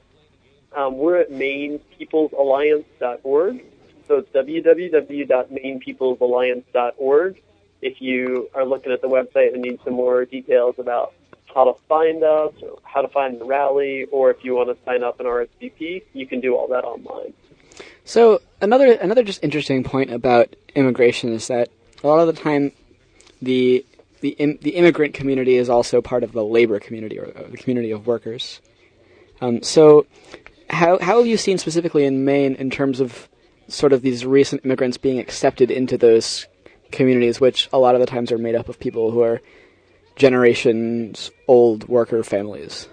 Um, we're at Maine People's Alliance dot org. So it's w w w dot maine people's alliance dot org. If you are looking at the website and need some more details about how to find us, or how to find the rally, or if you want to sign up an R S V P, you can do all that online. So another another just interesting point about immigration is that a lot of the time the the im, the immigrant community is also part of the labor community or, or the community of workers. Um, so how how have you seen specifically in Maine in terms of sort of these recent immigrants being accepted into those communities, which a lot of the times are made up of people who are generations old worker families?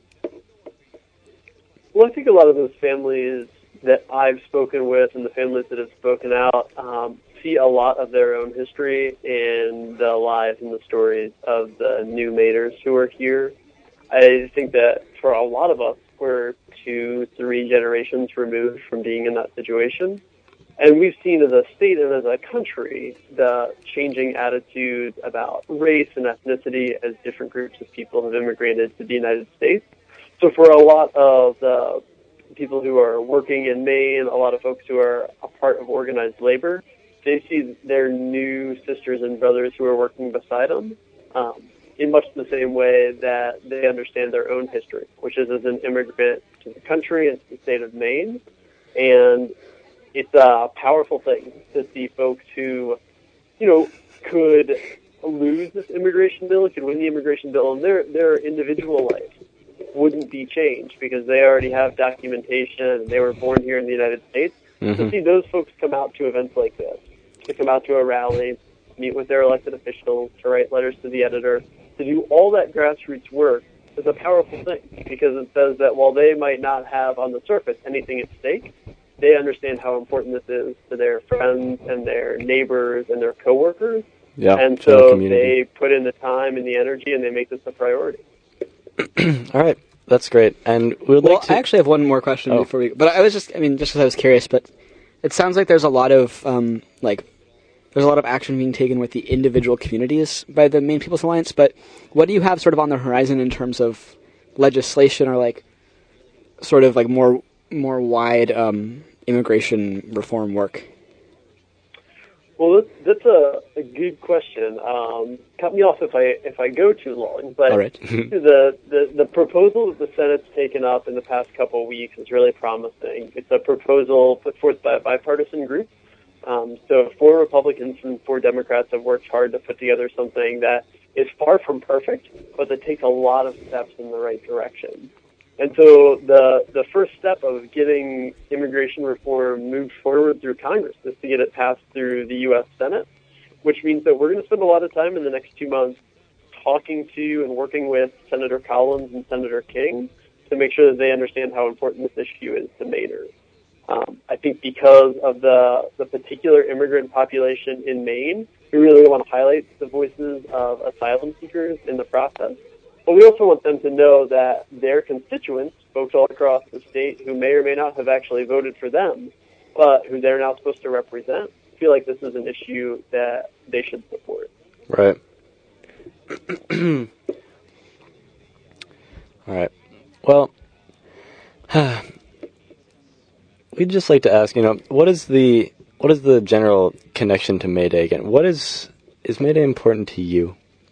Well, I think a lot of those families that I've spoken with and the families that have spoken out um, see a lot of their own history in the lives and the stories of the new Mainers who are here. I think that for a lot of us, we're two, three generations removed from being in that situation. And we've seen as a state and as a country the changing attitudes about race and ethnicity as different groups of people have immigrated to the United States. So for a lot of the people who are working in Maine, a lot of folks who are a part of organized labor, they see their new sisters and brothers who are working beside them um, in much the same way that they understand their own history, which is as an immigrant to the country and to the state of Maine. And it's a powerful thing to see folks who, you know, could lose this immigration bill, could win the immigration bill, and their their individual life wouldn't be changed because they already have documentation and they were born here in the United States. Mm-hmm. To see those folks come out to events like this, to come out to a rally, meet with their elected officials, to write letters to the editor, to do all that grassroots work is a powerful thing because it says that while they might not have on the surface anything at stake, they understand how important this is to their friends and their neighbors and their coworkers. Yeah, and to the so community. they put in the time and the energy and they make this a priority. All right, that's great. And we would Well, like to... I actually have one more question Oh. before we... But I was just, I mean, just because I was curious, but it sounds like there's a lot of, um, like, there's a lot of action being taken with the individual communities by the Maine People's Alliance, but what do you have sort of on the horizon in terms of legislation or, like, sort of, like, more more wide um, immigration reform work? Well, that's, that's a, a good question. Um, cut me off if I if I go too long. But All right. the, the the proposal that the Senate's taken up in the past couple of weeks is really promising. It's a proposal put forth by a bipartisan group. Um, so four Republicans and four Democrats have worked hard to put together something that is far from perfect, but that takes a lot of steps in the right direction. And so the the first step of getting immigration reform moved forward through Congress is to get it passed through the U S Senate, which means that we're going to spend a lot of time in the next two months talking to and working with Senator Collins and Senator King to make sure that they understand how important this issue is to Mainers. Um, I think because of the the particular immigrant population in Maine, we really want to highlight the voices of asylum seekers in the process. But we also want them to know that their constituents, folks all across the state who may or may not have actually voted for them, but who they're now supposed to represent, feel like this is an issue that they should support. Right. All right. Well, we'd just like to ask, you know, what is the what is the general connection to May Day again? What is is May Day important to you?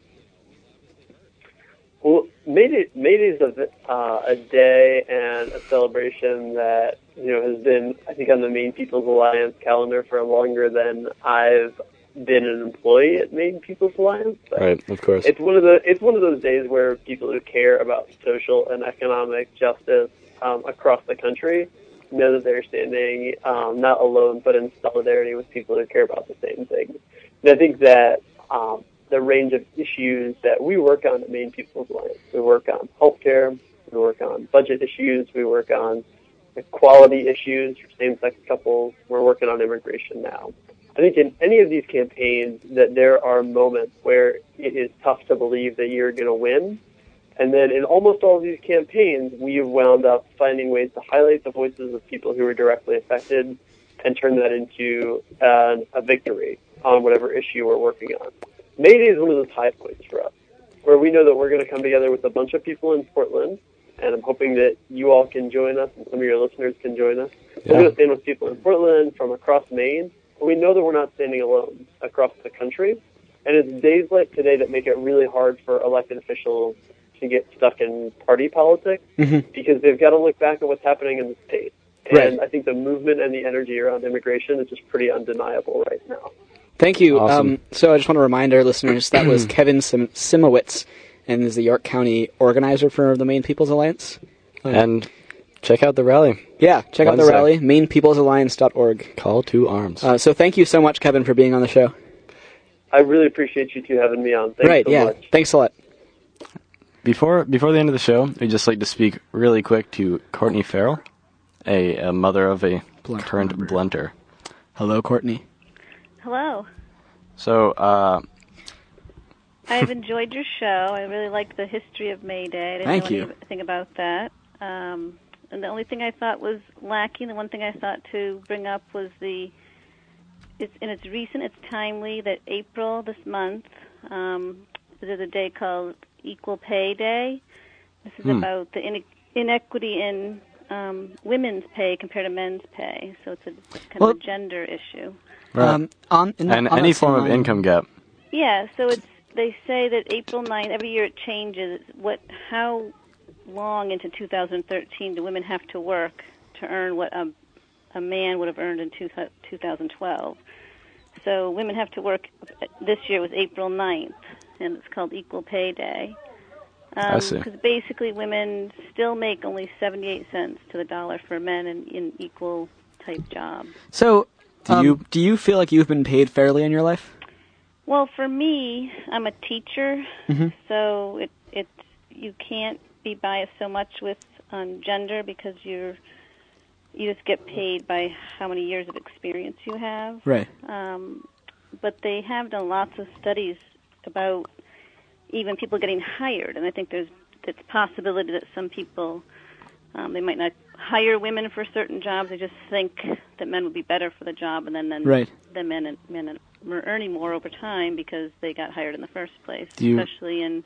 Well, May Day, May Day is a, uh, a day and a celebration that, you know, has been, I think, on the Maine People's Alliance calendar for longer than I've been an employee at Maine People's Alliance. But Right, of course. It's one of the it's one of those days where people who care about social and economic justice um, across the country know that they're standing um, not alone, but in solidarity with people who care about the same things. And I think that um, the range of issues that we work on at Maine People's Alliance, we work on healthcare, we work on budget issues, we work on equality issues for same-sex couples, we're working on immigration now. I think in any of these campaigns that there are moments where it is tough to believe that you're going to win. And then in almost all of these campaigns, we've wound up finding ways to highlight the voices of people who are directly affected and turn that into uh, a victory on whatever issue we're working on. May Day is one of those high points for us, where we know that we're going to come together with a bunch of people in Portland, and I'm hoping that you all can join us and some of your listeners can join us. Yeah. We're going to stand with people in Portland, from across Maine, but we know that we're not standing alone across the country. And it's days like today that make it really hard for elected officials to get stuck in party politics Mm-hmm. because they've got to look back at what's happening in the state. Right. And I think the movement and the energy around immigration is just pretty undeniable right now. Thank you. Awesome. Um, so I just want to remind our listeners that was Kevin Sim- Simowitz, and is the York County organizer for the Maine People's Alliance. Um, And check out the rally. Yeah, check out the Wednesday. rally, maine peoples alliance dot org. Call to arms. Uh, so thank you so much, Kevin, for being on the show. I really appreciate you two having me on. Thanks right, so yeah. much. Thanks a lot. Before before the end of the show, we'd just like to speak really quick to Courtney Farrell, a, a mother of a Blunt current member. blunter. Hello, Courtney. Hello. So, uh... I've enjoyed your show. I really like the history of May Day. I didn't Thank know you. anything about that. Um, and the only thing I thought was lacking, the one thing I thought to bring up was the, it's, and it's recent, it's timely, that April this month, um, there's a day called Equal Pay Day. This is Hmm. about the ine- inequity in um, women's pay compared to men's pay. So it's a kind Well- of a gender issue. Right. Um, on, in and on any that same form of line- income gap. Yeah, so it's they say that April ninth, every year it changes. What, how long into two thousand thirteen do women have to work to earn what a, a man would have earned in two, two thousand twelve? So women have to work, this year was April ninth, and it's called Equal Pay Day. Um, I see. Because basically women still make only seventy-eight cents to the dollar for men in, in equal type jobs. So, Do um, you- do you feel like you've been paid fairly in your life? Well, for me, I'm a teacher, Mm-hmm. so it it you can't be biased so much with um, gender because you're you just get paid by how many years of experience you have. Right. Um, but they have done lots of studies about even people getting hired, and I think there's it's a possibility that some people um, they might not hire women for certain jobs. They just think that men would be better for the job, and then then Right. the men and men are earning more over time because they got hired in the first place, Do you- especially in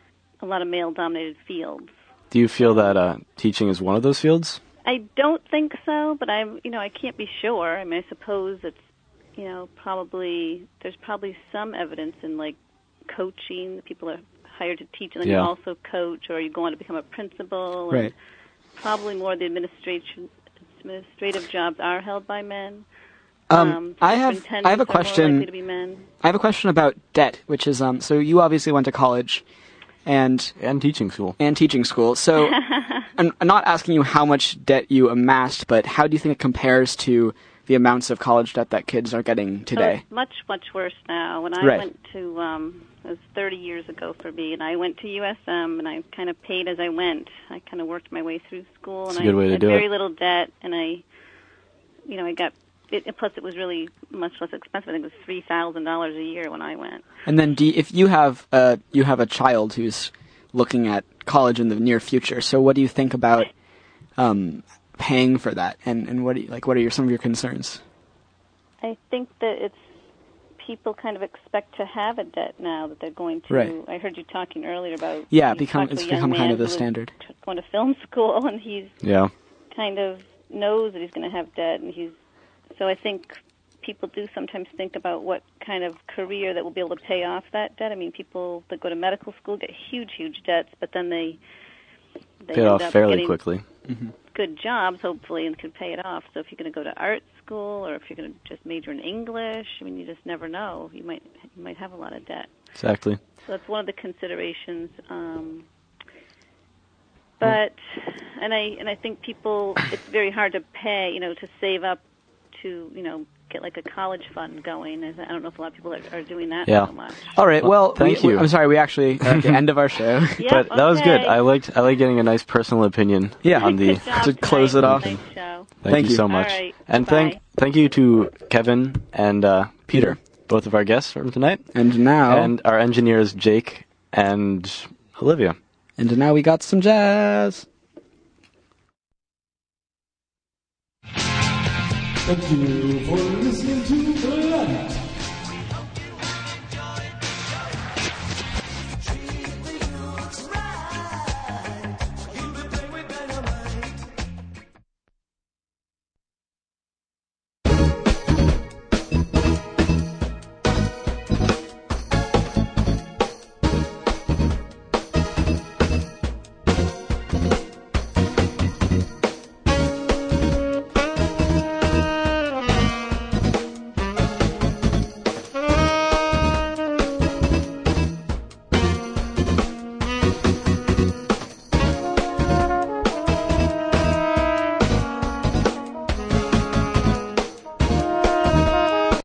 a lot of male-dominated fields. Do you feel that uh, teaching is one of those fields? I don't think so, but I'm, you know, I can't be sure. I mean, I suppose it's, you know, probably there's probably some evidence in like coaching. People are hired to teach, and then Yeah. you also coach, or you go on to become a principal. And Right. probably more of the administration administrative jobs are held by men. Um, I have I have a superintendents are more question. likely to be men. I have a question about debt, which is um. So you obviously went to college, and and teaching school, and teaching school. So I'm, I'm not asking you how much debt you amassed, but how do you think it compares to the amounts of college debt that kids are getting today? So it's much, much worse now. When I Right. went to, um, it was thirty years ago for me, and I went to U S M, and I kind of paid as I went. I kind of worked my way through school, and It's a good I way to had do very it. little debt, and I, you know, I got, it, and plus it was really much less expensive. I think it was three thousand dollars a year when I went. And then, do you, if you have uh you have a child who's looking at college in the near future, so what do you think about um paying for that, and and what do you, like what are your some of your concerns? I think that it's people kind of expect to have a debt now that they're going to. Right. I heard you talking earlier about Yeah, you become talked to it's a young become kind man of the who was standard. going to film school, and he's Yeah. kind of knows that he's going to have debt, and he's so I think people do sometimes think about what kind of career that will be able to pay off that debt. I mean, people that go to medical school get huge, huge debts, but then they they Paid end off up fairly getting quickly. good jobs, hopefully, and can pay it off. So if you're going to go to art school, or if you're going to just major in English, I mean, you just never know. You might you might have a lot of debt. Exactly. So that's one of the considerations. Um, but and I and I think people, it's very hard to pay, you know, to save up to, you know, get like a college fund going. I don't know if a lot of people are, are doing that Yeah. so much. All right. Well, thank we, you. I'm sorry. We actually are at the end of our show. Yep, but that was good. okay. I liked I like getting a nice personal opinion Yeah. on the Good job to close it tonight. off. Nice show. Thank, Thank you you. so much. All right, And bye. thank thank you to Kevin and uh, Peter, both of our guests from tonight, And now, and our engineers Jake and Olivia. and now we got some jazz. Thank you for listening to Blunt.